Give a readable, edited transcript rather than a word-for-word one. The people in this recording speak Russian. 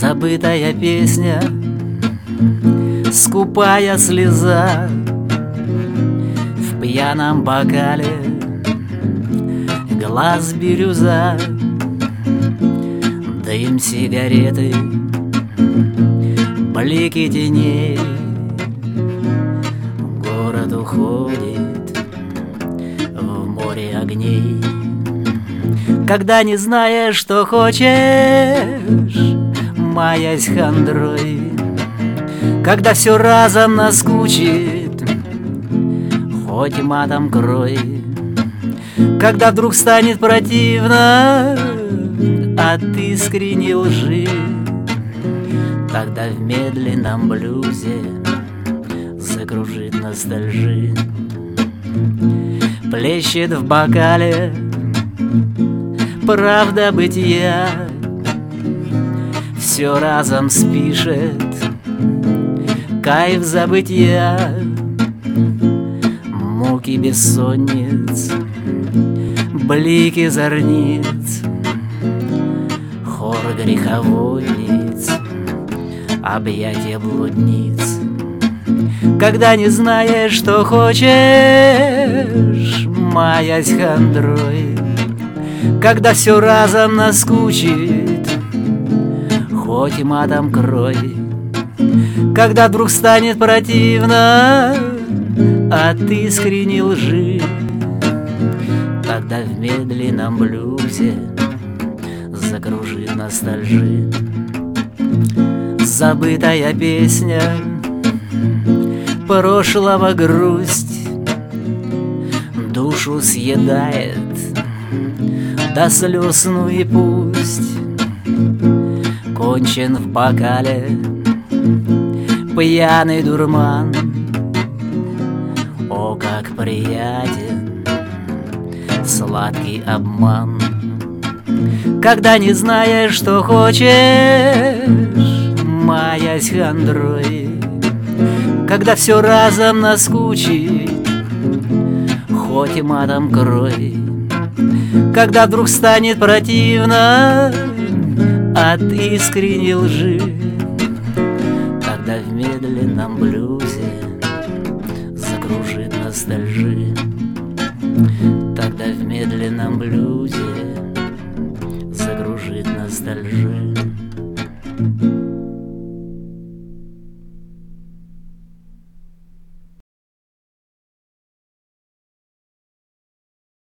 Забытая песня, скупая слеза в пьяном бокале, глаз бирюза, дым сигареты, блики теней. Город уходит в море огней. Когда не знаешь, что хочешь, маясь хандрой, когда все разом наскучит, хоть матом крой, когда вдруг станет противно от искренней лжи, тогда в медленном блюзе закружит ностальжи. Плещет в бокале правда бытия, все разом спишет кайф забытия, муки бессонниц, блики зорниц, хор греховодниц, объятия блудниц. Когда не знаешь, что хочешь, маясь хандрой, когда все разом наскучит, хоть и матом крой, когда вдруг станет противно от искренней лжи, тогда в медленном блюзе закружит ностальжи. Забытая песня, прошлого грусть душу съедает до слез, ну и пусть. Кончен в бокале пьяный дурман, о, как приятен сладкий обман. Когда не знаешь, что хочешь, маясь хандрой, когда все разом наскучит, хоть и матом крой, когда вдруг станет противно от искренней лжи, тогда в медленном блюзе закружит ностальжи, тогда в медленном блюзе закружит ностальжи.